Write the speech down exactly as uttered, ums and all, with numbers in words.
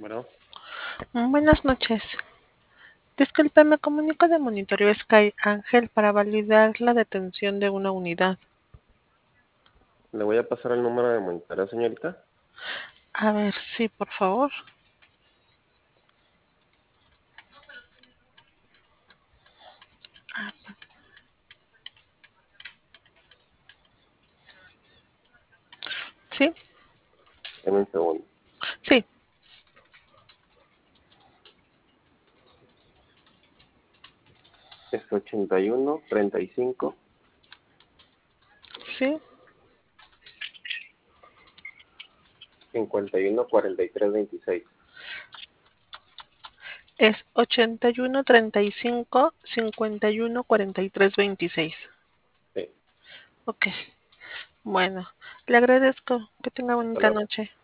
Bueno, Buenas noches. Disculpe, me comunico de Monitoreo Sky Ángel para validar la detención de una unidad. le voy a pasar el número de monitoreo, señorita. A ver, sí, por favor. Sí, Deme un segundo. sí, Es ochenta y uno, treinta y cinco, sí. cincuenta y uno, cuarenta y tres, veintiséis. Es ochenta y uno treinta y cinco cincuenta y uno cuarenta y tres veintiséis. Sí, Ok, bueno, le agradezco. Que tenga hasta bonita luego. noche.